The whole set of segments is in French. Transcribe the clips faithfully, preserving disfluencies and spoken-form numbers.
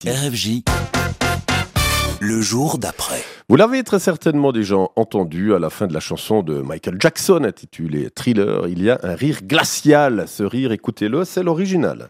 R F J, le jour d'après. Vous l'avez très certainement déjà entendu à la fin de la chanson de Michael Jackson intitulée Thriller, il y a un rire glacial. Ce rire, écoutez-le, c'est l'original.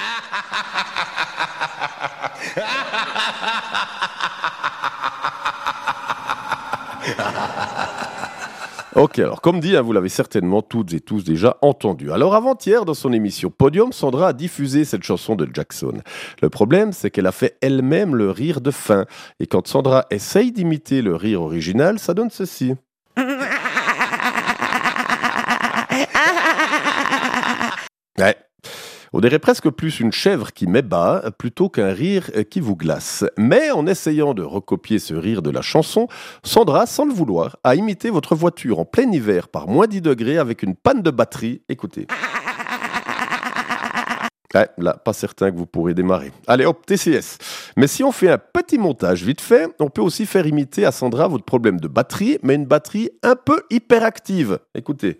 Ok, alors comme dit, hein, vous l'avez certainement toutes et tous déjà entendu. Alors avant-hier, dans son émission Podium, Sandra a diffusé cette chanson de Jackson. Le problème, c'est qu'elle a fait elle-même le rire de fin. Et quand Sandra essaye d'imiter le rire original, ça donne ceci. Ouais. On dirait presque plus une chèvre qui met bas plutôt qu'un rire qui vous glace. Mais en essayant de recopier ce rire de la chanson, Sandra, sans le vouloir, a imité votre voiture en plein hiver par moins dix degrés avec une panne de batterie. Écoutez. Ouais, là, pas certain que vous pourrez démarrer. Allez hop, T C S. Mais si on fait un petit montage vite fait, on peut aussi faire imiter à Sandra votre problème de batterie, mais une batterie un peu hyperactive. Écoutez.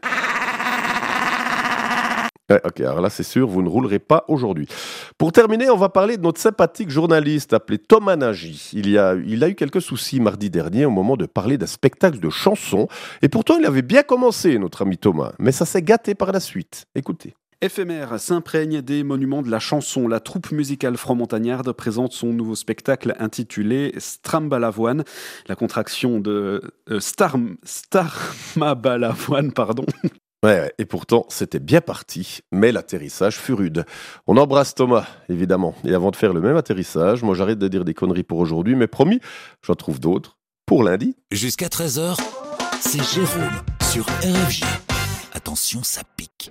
Ouais, ok, alors là c'est sûr, vous ne roulerez pas aujourd'hui. Pour terminer, on va parler de notre sympathique journaliste appelé Thomas Nagy. Il, y a, il a eu quelques soucis mardi dernier au moment de parler d'un spectacle de chansons. Et pourtant, il avait bien commencé, notre ami Thomas. Mais ça s'est gâté par la suite. Écoutez. Éphémère s'imprègne des monuments de la chanson. La troupe musicale franc-montagnarde présente son nouveau spectacle intitulé Strambalavoine, la contraction de euh, Star, Starmabalavoine, pardon. Ouais, et pourtant, c'était bien parti, mais l'atterrissage fut rude. On embrasse Thomas, évidemment. Et avant de faire le même atterrissage, moi j'arrête de dire des conneries pour aujourd'hui, mais promis, j'en trouve d'autres pour lundi. Jusqu'à treize heures, c'est Jérôme sur R F J. Attention, ça pique.